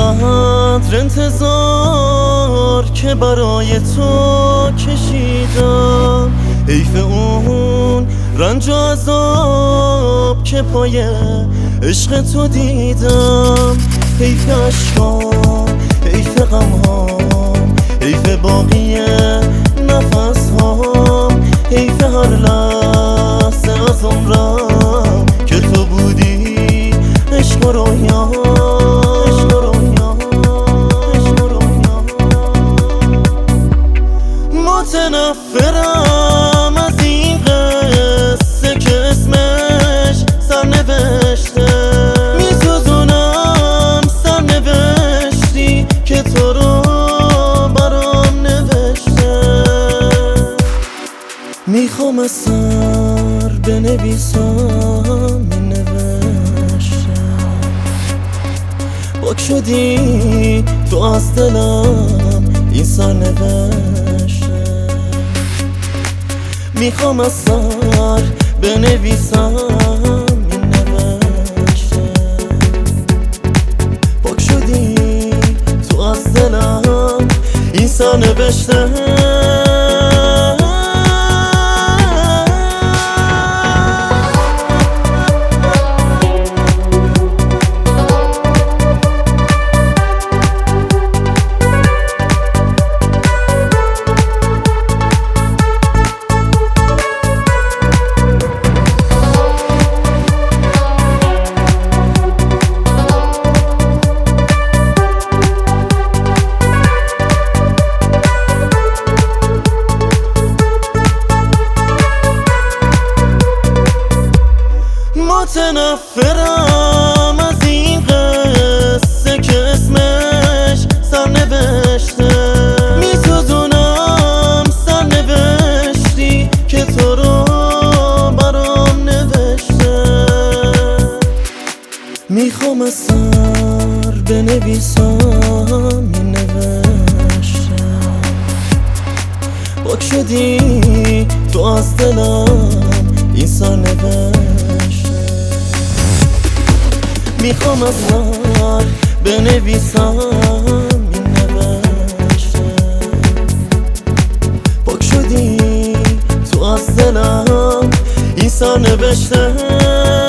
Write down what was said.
چقدر انتظار که برای تو کشیدم، حیف اون رنج و عذاب که پای عشق تو دیدم. حیف عشقام، حیف غمهام، حیف باقی نفسهام، حیف هر لحظه از عمرم که تو بودی عشق و رویام. متنفرم از این قصه که اسمش سرنوشته، میسوزونم سرنوشتی که تو رو برام نوشته. میخوام از سر بنویسم این نوشته، پاک شدی تو از دلم این سرنوشته. میخوام از سر بنویسم این نوشته، پاک شدی تو از دلم این سرنوشته. متنفرم از این قصه که اسمش سرنوشته، میسوزونم سرنوشتی که تو رو برام نوشته. میخوام از سر بنویسم این نوشته، پاک شدی تو از دلم این سرنوشته. میخوام از سر بنویسم این نوشته، پاک شدی تو از دلم این سرنوشته.